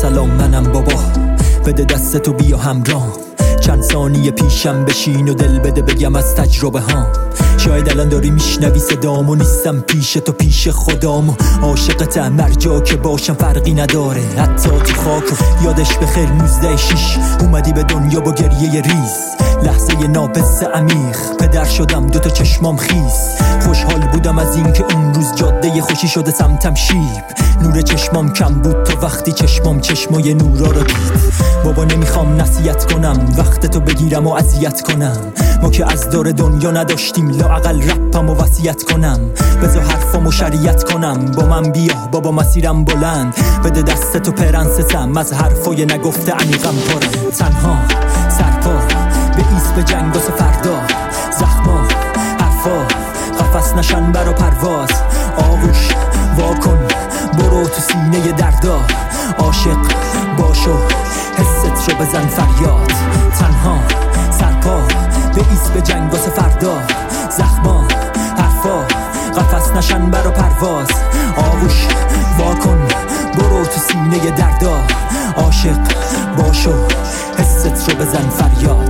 سلام منم بابا، بده دستتو بیا همراه، چند ثانیه پیشم بشین و دل بده بگم از تجربه هام. شاید الان داری میشنوی صدامو، نیستم پیش تو پیش خدامو، عاشقتم مرجا که باشم فرقی نداره حتی تو خاک. یادش بخیر 19/6 اومدی به دنیا با گریه ریز، لحظه ناپس عمیق پدر شدم دوتا چشمام خیس. خوشحال بودم از این که اون روز جاده خوشی شده سمتم شیب، نور چشمام کم بود تا وقتی چشمام چشمای نورا رو دید. بابا نمیخوام نصیحت کنم وقت تو بگیرم و اذیت کنم، ما که از دور دنیا نداشتیم لااقل رپم و وصیت کنم. بذار حرفامو شریعت کنم، با من بیا بابا مسیرم بلند، بده دستتو پرنسسم از حرفای نگفته عمیقم پرم. تنها سرپا به ایست به جنگ واسه فردا، زخما حرفا قفس نشن برا پرواز، آغوش واکن برو تو سینه دردا، عاشق باشو حست رو بزن فریاد. تنها سرپا به ایست به جنگ واسه فردا، زخما حرفا قفس نشن برا پرواز، آغوش واکن برو تو سینه دردا، عاشق باشو حست رو بزن فریاد.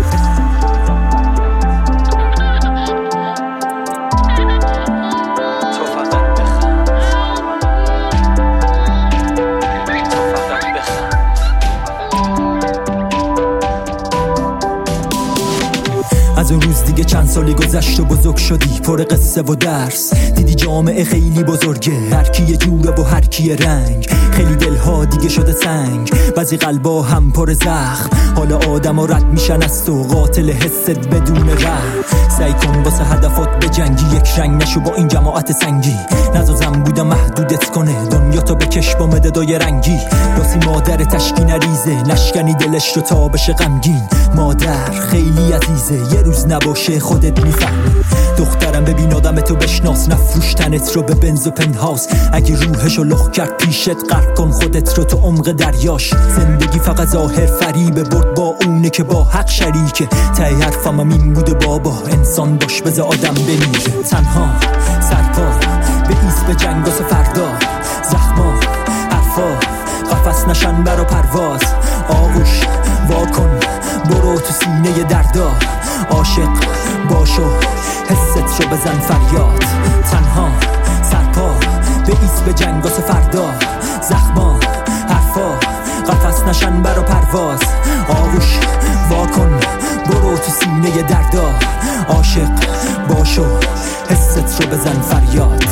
از اون روز دیگه چند سالی گذشت و بزرگ شدی، پر قصه و درس، دیدی جامعه خیلی بزرگه، هر کی یه جوره و هر کی یه رنگ، خیلی دلها دیگه شده سنگ، بعضی قلبا هم پر زخم، حالا آدما رد میشن از تو، قاتل حست بدون رحم. سعی کن واسه هدفات بجنگی، یک رنگ نشو با این جماعت سنگی، نزازم بودم محدودت کنه دنیا تا بکش با مددای رنگی. راسی مادر تشکی نریزه، نشکنی دلش رو تا بشه غمگین، مادر خیلی عزیزه یه روز نباشه خودت میفهمی. دخترم ببین آدمتو بشناس، نفروش تنت رو به بنز و پنتهاوس، اگه روحشو لخ کرد پیشت غرق کن خودت رو تو عمق دریاش. زندگی فقط ظاهر فریبه، برد با اونه که با حق شریکه، ته حرفم این بوده بابا انسان باش بذار آدم بمیره. تنها سرپا به ایست به جنگ واسه فردا، زخما حرفا قفس نشن برا پرواز، آغوش واکن برو تو سینه دردا، عاشق باشو حست رو بزن فریاد. تنها سرپا به ایست به جنگ واسه فردا، زخما حرفا قفس نشن برا پرواز، آغوش واکن برو تو سینه دردا، عاشق باشو حست رو بزن فریاد.